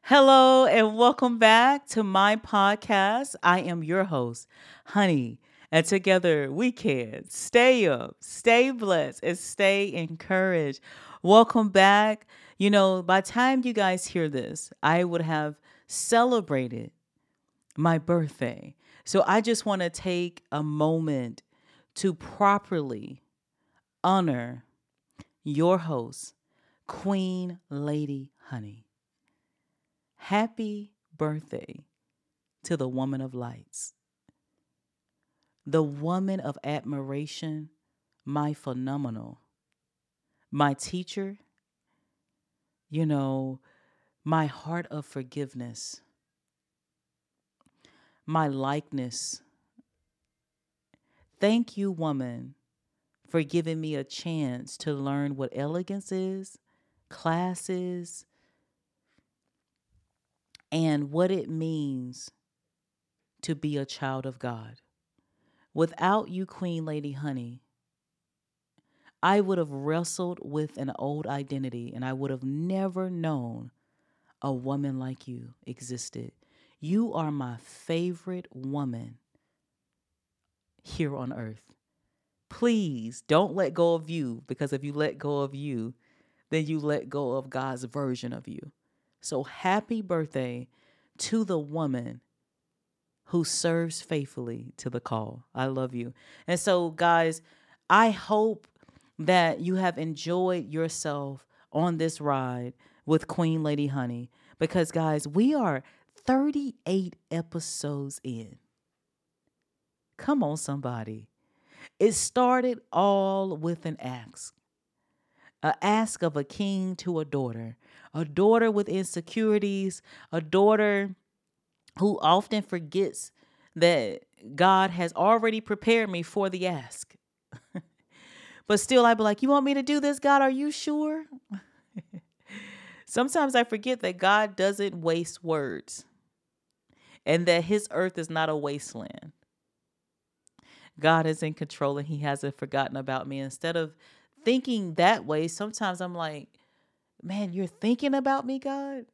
Hello and welcome back to my podcast. I am your host, Honey, and together we can stay up, stay blessed, and stay encouraged. Welcome back. By the time you guys hear this, I would have celebrated my birthday. So I just want to take a moment to properly honor your host, Queen Lady Honey. Happy birthday to the woman of lights, the woman of admiration, my phenomenal, my teacher, you know, my heart of forgiveness, my likeness. Thank you, woman, for giving me a chance to learn what elegance is, class is, and what it means to be a child of God. Without you, Queen Lady Honey, I would have wrestled with an old identity and I would have never known a woman like you existed. You are my favorite woman here on earth. Please don't let go of you, because if you let go of you, then you let go of God's version of you. So happy birthday to the woman who serves faithfully to the call. I love you. And so, guys, I hope that you have enjoyed yourself on this ride with Queen Lady Honey, because, guys, we are 38 episodes in. Come on, somebody. It started all with an ask of a king to a daughter with insecurities, a daughter who often forgets that God has already prepared me for the ask. But still, I'd be like, you want me to do this, God? Are you sure? Sometimes I forget that God doesn't waste words and that his earth is not a wasteland. God is in control and he hasn't forgotten about me. Instead of thinking that way, sometimes I'm like, man, you're thinking about me, God?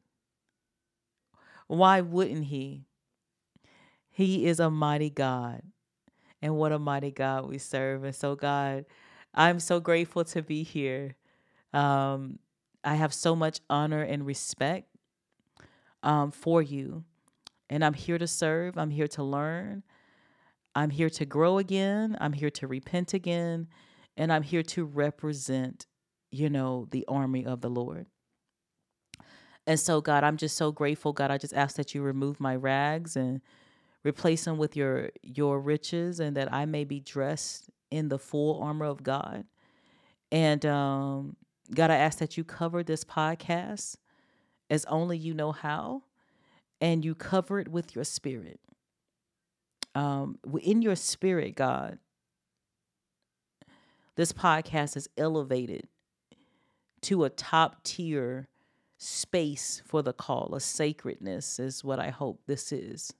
Why wouldn't he? He is a mighty God. And what a mighty God we serve. And so, God, I'm so grateful to be here. Um, I have so much honor and respect for you. And I'm here to serve. I'm here to learn. I'm here to grow again. I'm here to repent again. And I'm here to represent, the army of the Lord. And so, God, I'm just so grateful. God, I just ask that you remove my rags and replace them with your riches, and that I may be dressed in the full armor of God. And God, I ask that you cover this podcast as only you know how, and you cover it with your spirit. In your spirit, God, this podcast is elevated to a top tier space for the call. A sacredness is what I hope this is.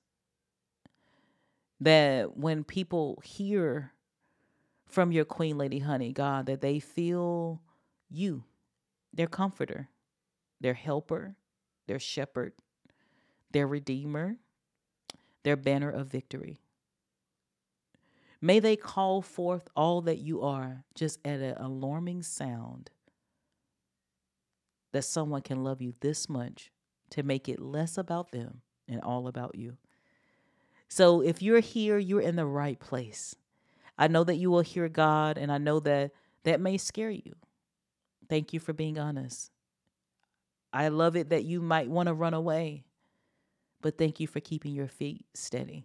That when people hear from your Queen Lady Honey, God, that they feel you, their comforter, their helper, their shepherd, their redeemer, their banner of victory. May they call forth all that you are just at an alarming sound, that someone can love you this much to make it less about them and all about you. So if you're here, you're in the right place. I know that you will hear God, and I know that that may scare you. Thank you for being honest. I love it that you might want to run away, but thank you for keeping your feet steady.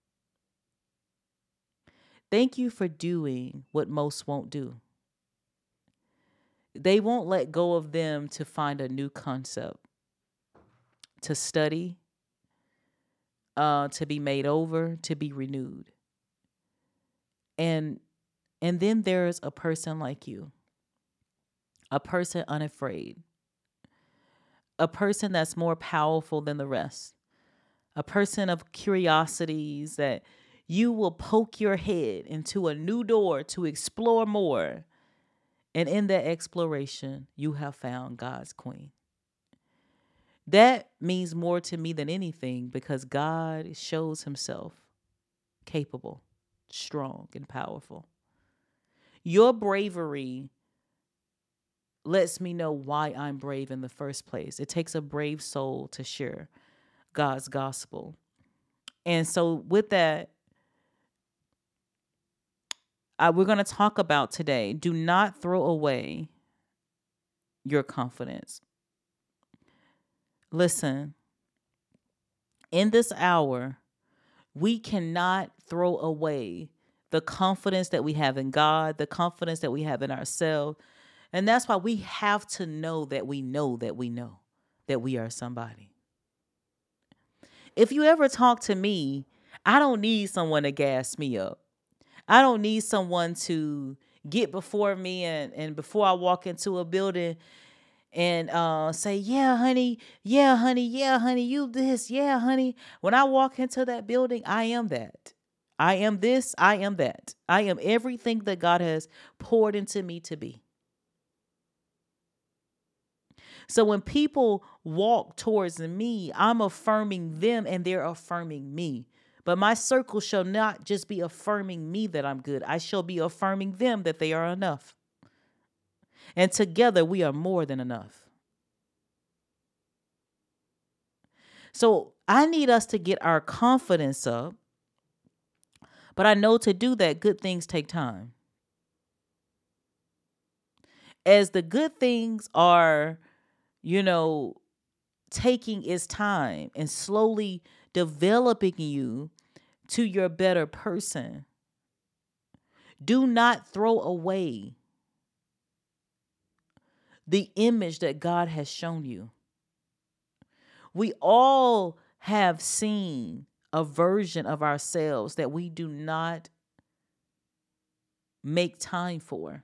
Thank you for doing what most won't do. They won't let go of them to find a new concept, to study, to be made over, to be renewed. And then there's a person like you, a person unafraid, a person that's more powerful than the rest, a person of curiosities that you will poke your head into a new door to explore more. And in that exploration, you have found God's queen. That means more to me than anything because God shows himself capable, strong, and powerful. Your bravery lets me know why I'm brave in the first place. It takes a brave soul to share God's gospel. And so, with that, we're going to talk about today, do not throw away your confidence. Listen, in this hour, we cannot throw away the confidence that we have in God, the confidence that we have in ourselves. And that's why we have to know that we know that we know that we are somebody. If you ever talk to me, I don't need someone to gas me up. I don't need someone to get before me and before I walk into a building and say, yeah, honey, yeah, honey, yeah, honey, you this, yeah, honey. When I walk into that building, I am that. I am this, I am that. I am everything that God has poured into me to be. So when people walk towards me, I'm affirming them and they're affirming me. But my circle shall not just be affirming me that I'm good. I shall be affirming them that they are enough. And together we are more than enough. So I need us to get our confidence up. But I know to do that, good things take time. As the good things are, taking its time and slowly developing you to your better person, do not throw away the image that God has shown you. We all have seen a version of ourselves that we do not make time for.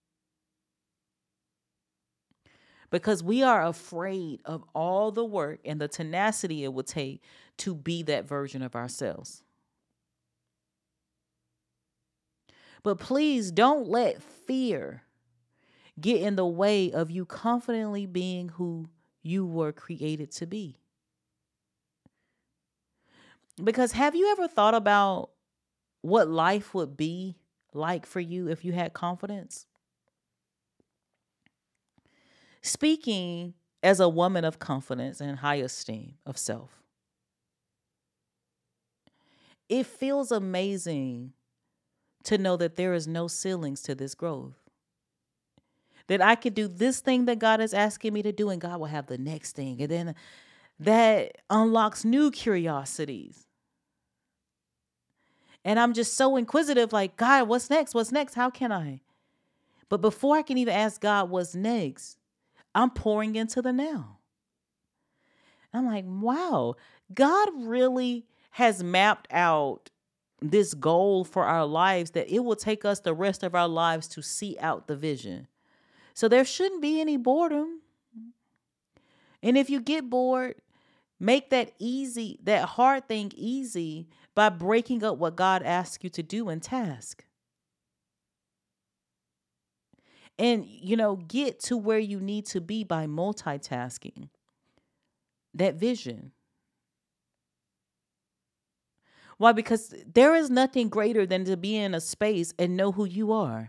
Because we are afraid of all the work and the tenacity it would take to be that version of ourselves. But please don't let fear get in the way of you confidently being who you were created to be. Because have you ever thought about what life would be like for you if you had confidence? Speaking as a woman of confidence and high esteem of self, it feels amazing to know that there is no ceilings to this growth. That I could do this thing that God is asking me to do and God will have the next thing. And then that unlocks new curiosities. And I'm just so inquisitive, like, God, what's next? What's next? How can I? But before I can even ask God what's next, I'm pouring into the now. I'm like, wow, God really has mapped out this goal for our lives that it will take us the rest of our lives to see out the vision. So there shouldn't be any boredom. And if you get bored, make that hard thing easy by breaking up what God asks you to do in task. And, get to where you need to be by multitasking that vision. Why? Because there is nothing greater than to be in a space and know who you are.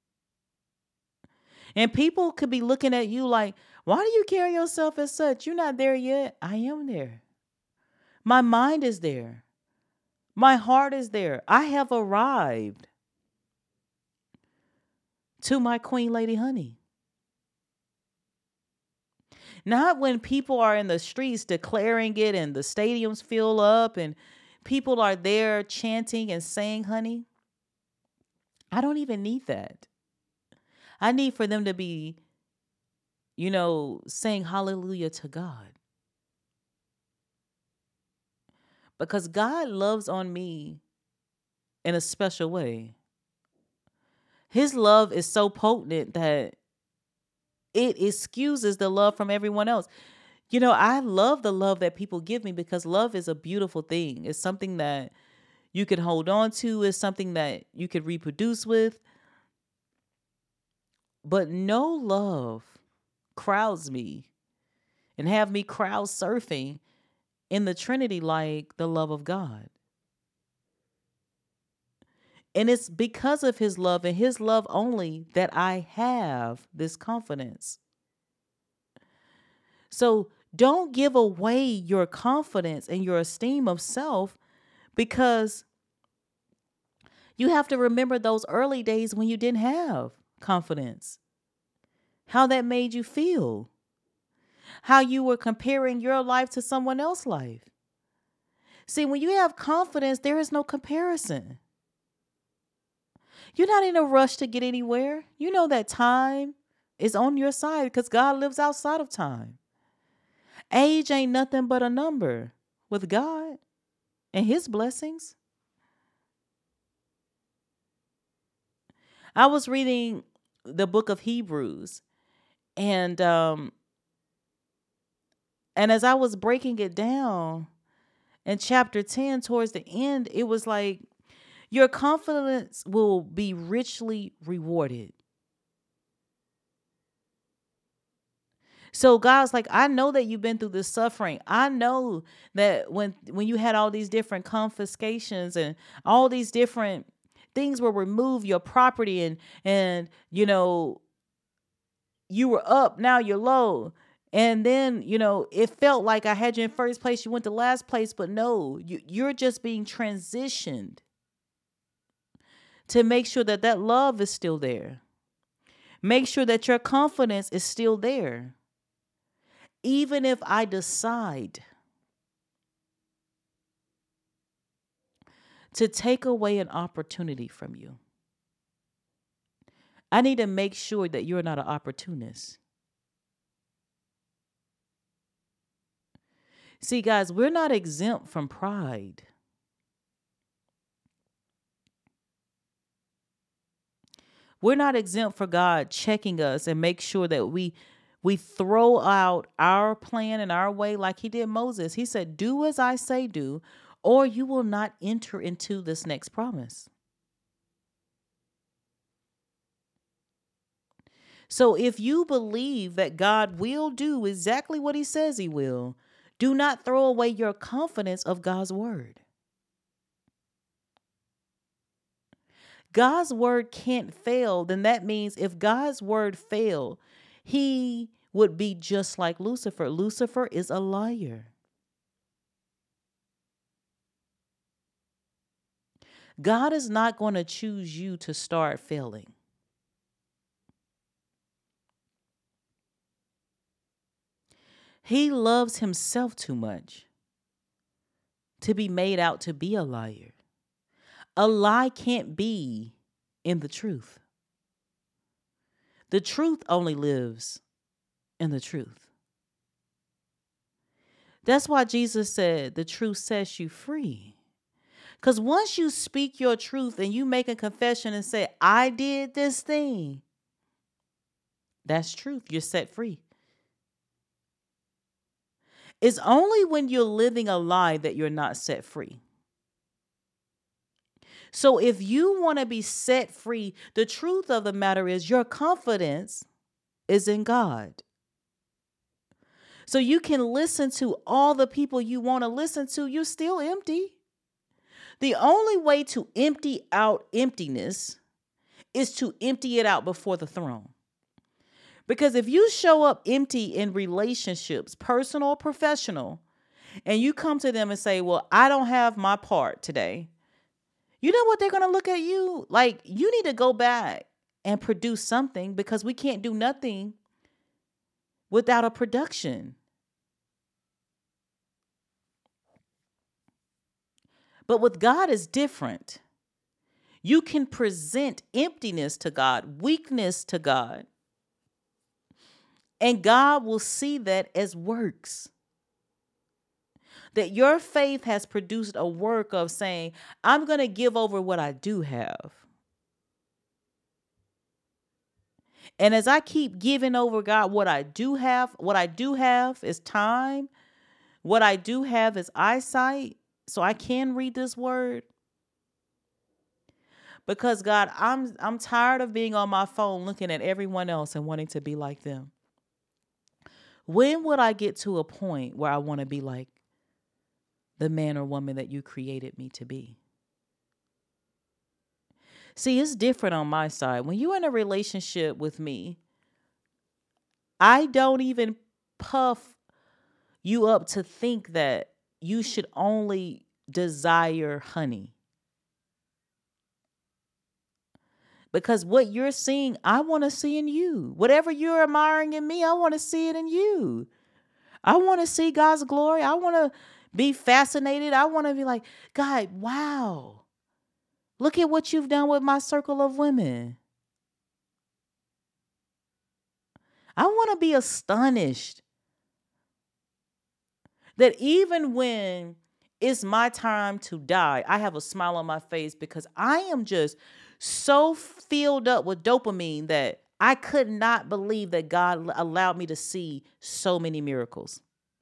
And people could be looking at you like, why do you carry yourself as such? You're not there yet. I am there. My mind is there. My heart is there. I have arrived to my Queen Lady Honey. Not when people are in the streets declaring it and the stadiums fill up and people are there chanting and saying, honey. I don't even need that. I need for them to be, saying hallelujah to God. Because God loves on me in a special way. His love is so potent that it excuses the love from everyone else. I love the love that people give me because love is a beautiful thing. It's something that you can hold on to. It's something that you could reproduce with. But no love crowds me and have me crowd surfing in the Trinity like the love of God. And it's because of his love and his love only that I have this confidence. So don't give away your confidence and your esteem of self, because you have to remember those early days when you didn't have confidence, how that made you feel, how you were comparing your life to someone else's life. See, when you have confidence, there is no comparison. You're not in a rush to get anywhere. You know that time is on your side because God lives outside of time. Age ain't nothing but a number with God and his blessings. I was reading the book of Hebrews, and as I was breaking it down in chapter 10 towards the end, it was like your confidence will be richly rewarded. So God's like, I know that you've been through this suffering. I know that when you had all these different confiscations and all these different things were removed, your property, and you were up, now you're low. And then, it felt like I had you in first place, you went to last place, but no, you're just being transitioned to make sure that that love is still there. Make sure that your confidence is still there. Even if I decide to take away an opportunity from you, I need to make sure that you're not an opportunist. See, guys, we're not exempt from pride. We're not exempt for God checking us and make sure that we throw out our plan and our way like he did Moses. He said, do as I say do, or you will not enter into this next promise. So if you believe that God will do exactly what he says he will, do not throw away your confidence of God's word. God's word can't fail. Then that means if God's word failed, he would be just like Lucifer. Lucifer is a liar. God is not going to choose you to start failing. He loves himself too much to be made out to be a liar. A lie can't be in the truth. The truth only lives in the truth. That's why Jesus said the truth sets you free. Because once you speak your truth and you make a confession and say, I did this thing, that's truth. You're set free. It's only when you're living a lie that you're not set free. So if you want to be set free, the truth of the matter is your confidence is in God. So you can listen to all the people you want to listen to. You're still empty. The only way to empty out emptiness is to empty it out before the throne. Because if you show up empty in relationships, personal or professional, and you come to them and say, well, I don't have my part today. You know what they're going to look at you? Like, you need to go back and produce something, because we can't do nothing without a production. But with God is different. You can present emptiness to God, weakness to God, and God will see that as works. That your faith has produced a work of saying, I'm going to give over what I do have. And as I keep giving over, God, what I do have is time. What I do have is eyesight, so I can read this word. Because God, I'm tired of being on my phone looking at everyone else and wanting to be like them. When would I get to a point where I want to be like the man or woman that you created me to be? See, it's different on my side. When you're in a relationship with me, I don't even puff you up to think that you should only desire honey. Because what you're seeing, I want to see in you. Whatever you're admiring in me, I want to see it in you. I want to see God's glory. I want to be fascinated. I want to be like, God, wow. Look at what you've done with my circle of women. I want to be astonished that even when it's my time to die, I have a smile on my face because I am just so filled up with dopamine that I could not believe that God allowed me to see so many miracles.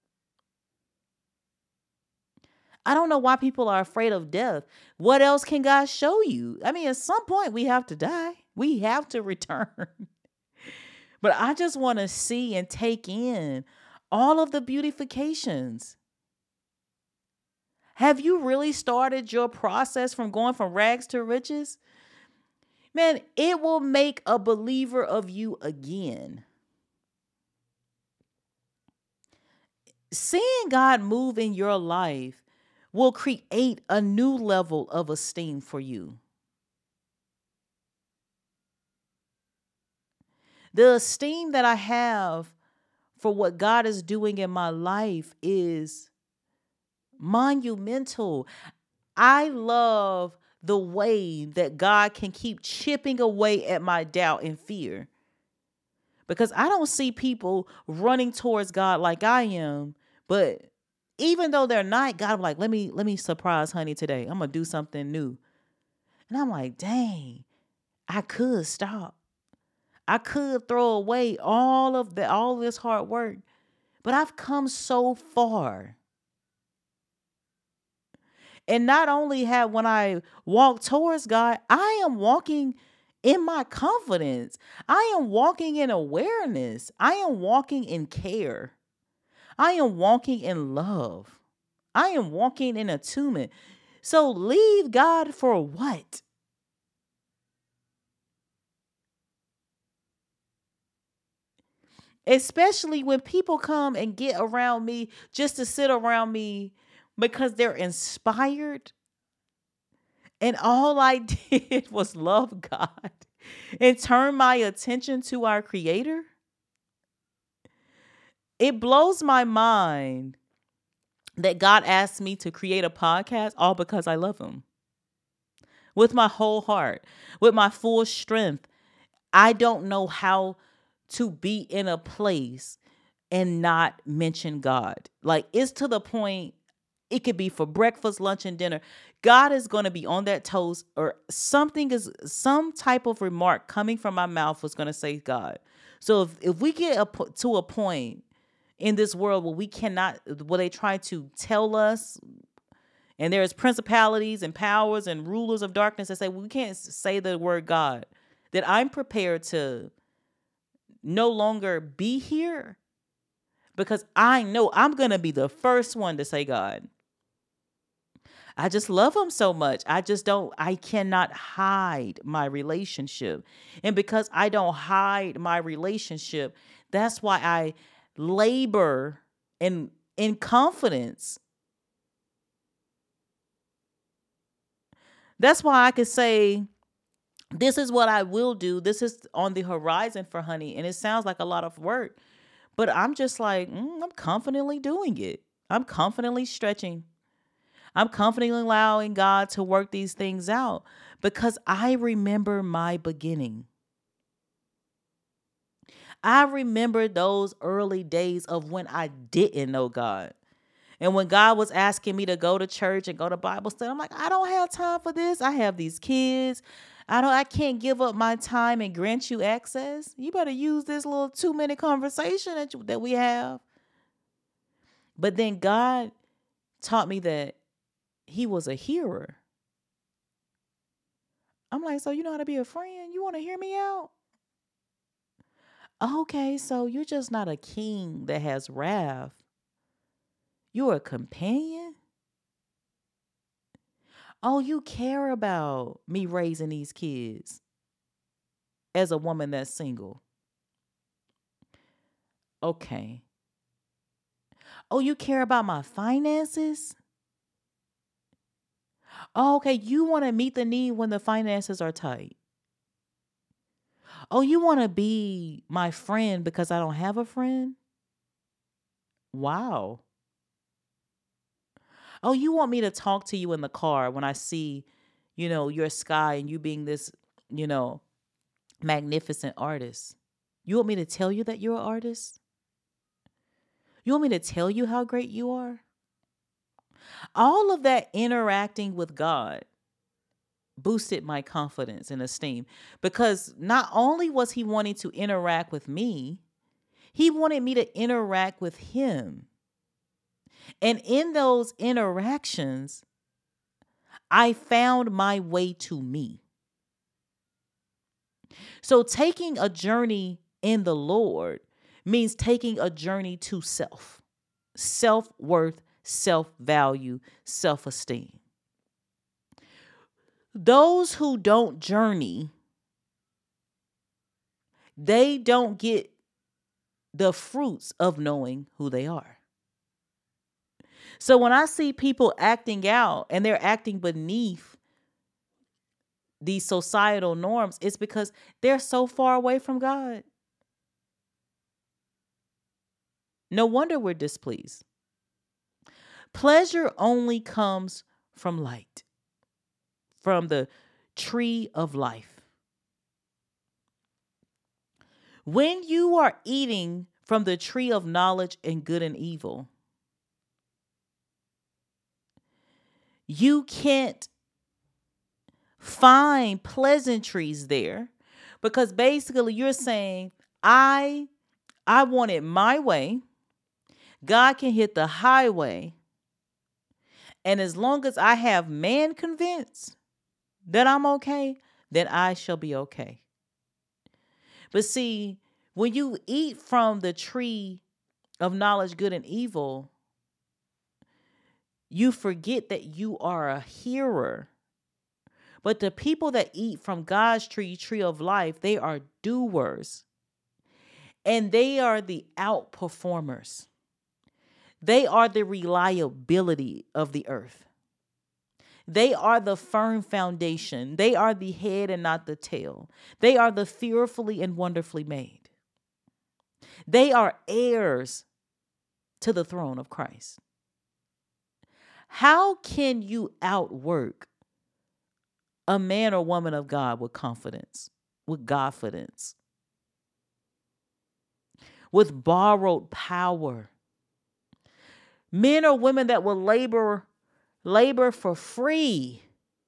I don't know why people are afraid of death. What else can God show you? I mean, at some point we have to die. We have to return. But I just want to see and take in all of the beautifications. Have you really started your process from going from rags to riches? Man, it will make a believer of you again. Seeing God move in your life will create a new level of esteem for you. The esteem that I have for what God is doing in my life is monumental. I love the way that God can keep chipping away at my doubt and fear. Because I don't see people running towards God like I am, but even though they're not, God, I'm like, let me surprise honey today. I'm gonna do something new. And I'm like, dang, I could stop. I could throw away all this hard work, but I've come so far. And not only have when I walk towards God, I am walking in my confidence. I am walking in awareness. I am walking in care. I am walking in love. I am walking in attunement. So leave God for what? Especially when people come and get around me just to sit around me because they're inspired. And all I did was love God and turn my attention to our Creator. It blows my mind that God asked me to create a podcast all because I love Him with my whole heart, with my full strength. I don't know how to be in a place and not mention God. Like, it's to the point it could be for breakfast, lunch, and dinner. God is going to be on that toast, or some type of remark coming from my mouth was going to say God. So if we get to a point in this world where they try to tell us, and there's principalities and powers and rulers of darkness that say, we can't say the word God, that I'm prepared to no longer be here because I know I'm going to be the first one to say God. I just love Him so much. I cannot hide my relationship. And because I don't hide my relationship, that's why I labor in confidence. That's why I could say, this is what I will do. This is on the horizon for honey. And it sounds like a lot of work, but I'm just like, I'm confidently doing it. I'm confidently stretching. I'm confidently allowing God to work these things out because I remember my beginning. I remember those early days of when I didn't know God. And when God was asking me to go to church and go to Bible study, I'm like, I don't have time for this. I have these kids. I can't give up my time and grant you access. You better use this little 2-minute conversation that we have. But then God taught me that He was a hearer. I'm like, so you know how to be a friend? You want to hear me out? Okay, so you're just not a king that has wrath. You're a companion? Oh, you care about me raising these kids as a woman that's single. Okay. Oh, you care about my finances? Oh, okay. You want to meet the need when the finances are tight. Oh, you want to be my friend because I don't have a friend? Wow. Oh, you want me to talk to you in the car when I see, your sky and you being this, you know, magnificent artist. You want me to tell you that you're an artist? You want me to tell you how great you are? All of that interacting with God boosted my confidence and esteem because not only was he wanting to interact with me, he wanted me to interact with him. And in those interactions, I found my way to me. So taking a journey in the Lord means taking a journey to self worth, self value, self esteem. Those who don't journey, they don't get the fruits of knowing who they are. So when I see people acting out and they're acting beneath these societal norms, it's because they're so far away from God. No wonder we're displeased. Pleasure only comes from light, from the tree of life. When you are eating from the tree of knowledge and good and evil, you can't find pleasantries there because basically you're saying, I want it my way. God can hit the highway. And as long as I have man convinced that I'm okay, then I shall be okay. But see, when you eat from the tree of knowledge, good and evil, you forget that you are a hearer. But the people that eat from God's tree of life, they are doers. And they are the outperformers. They are the reliability of the earth. They are the firm foundation. They are the head and not the tail. They are the fearfully and wonderfully made. They are heirs to the throne of Christ. How can you outwork a man or woman of God with confidence, with Godfidence, with borrowed power? Men or women that will labor for free.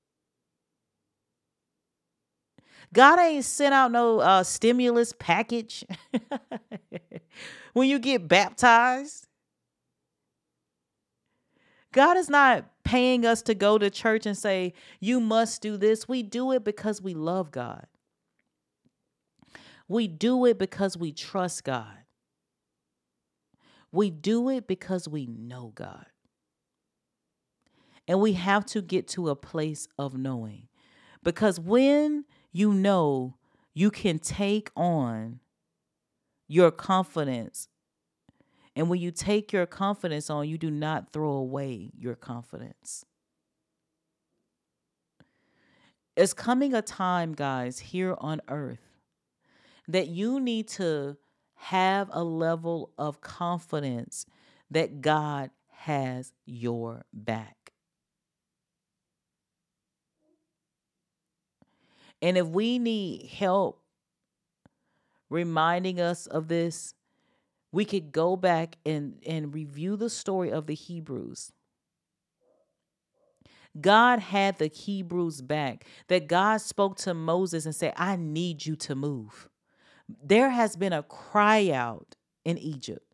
God ain't sent out no stimulus package when you get baptized. God is not paying us to go to church and say, you must do this. We do it because we love God. We do it because we trust God. We do it because we know God. And we have to get to a place of knowing. Because when you know, you can take on your confidence. And when you take your confidence on, you do not throw away your confidence. It's coming a time, guys, here on earth that you need to have a level of confidence that God has your back. And if we need help reminding us of this, we could go back and review the story of the Hebrews. God had the Hebrews back, that God spoke to Moses and said, I need you to move. There has been a cry out in Egypt.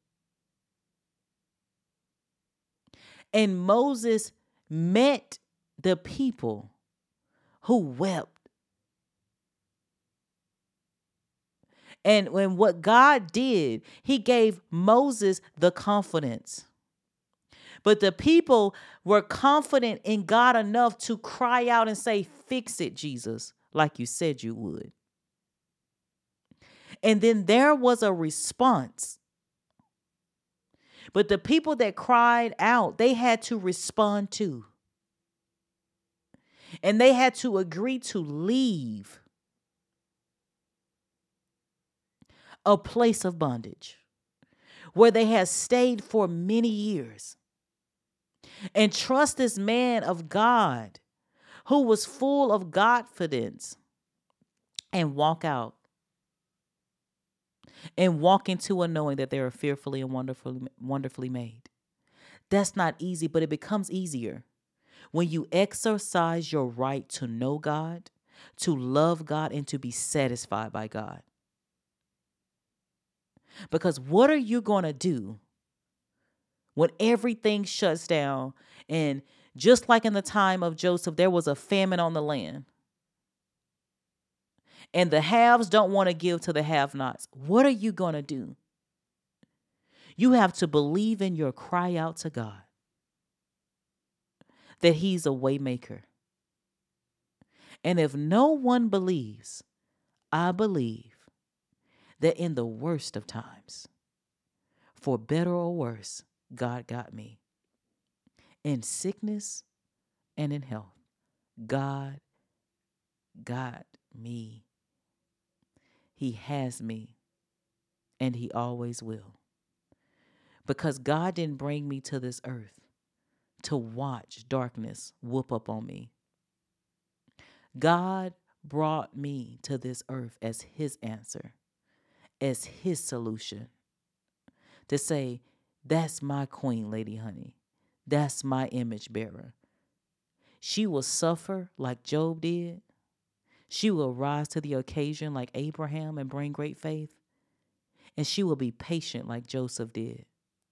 And Moses met the people who wept. And when what God did, he gave Moses the confidence. But the people were confident in God enough to cry out and say, "Fix it, Jesus, like you said you would." And then there was a response. But the people that cried out, they had to respond too. And they had to agree to leave a place of bondage where they had stayed for many years and trust this man of God who was full of Godfidence and walk out and walk into a knowing that they are fearfully and wonderfully made. That's not easy, but it becomes easier when you exercise your right to know God, to love God, and to be satisfied by God. Because what are you going to do when everything shuts down? And just like in the time of Joseph, there was a famine on the land. And the haves don't want to give to the have-nots. What are you going to do? You have to believe in your cry out to God that he's a way maker. And if no one believes, I believe that in the worst of times, for better or worse, God got me. In sickness and in health, God got me. He has me, and he always will. Because God didn't bring me to this earth to watch darkness whoop up on me. God brought me to this earth as his answer, as his solution, to say, that's my queen, Lady Honey. That's my image bearer. She will suffer like Job did. She will rise to the occasion like Abraham and bring great faith. And she will be patient like Joseph did.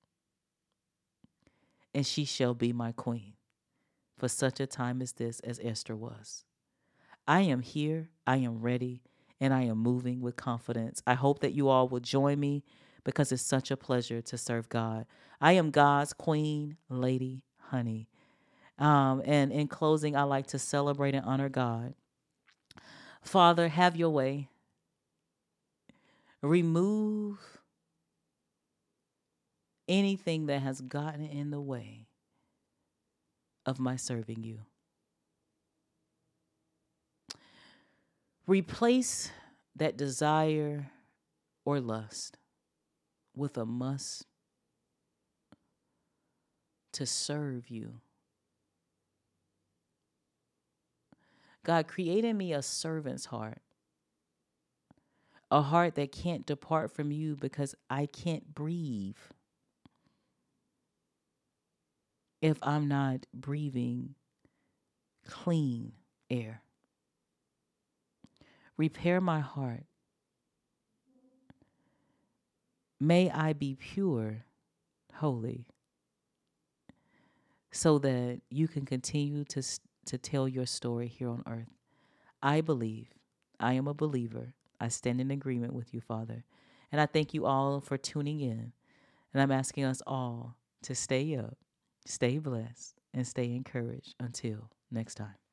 And she shall be my queen for such a time as this, as Esther was. I am here, I am ready, and I am moving with confidence. I hope that you all will join me because it's such a pleasure to serve God. I am God's queen, Lady Honey. And in closing, I like to celebrate and honor God. Father, have your way. Remove anything that has gotten in the way of my serving you. Replace that desire or lust with a must to serve you. God, create in me a servant's heart, a heart that can't depart from you because I can't breathe if I'm not breathing clean air. Repair my heart. May I be pure, holy, so that you can continue to tell your story here on earth. I believe. I am a believer. I stand in agreement with you, Father. And I thank you all for tuning in. And I'm asking us all to stay up, stay blessed, and stay encouraged until next time.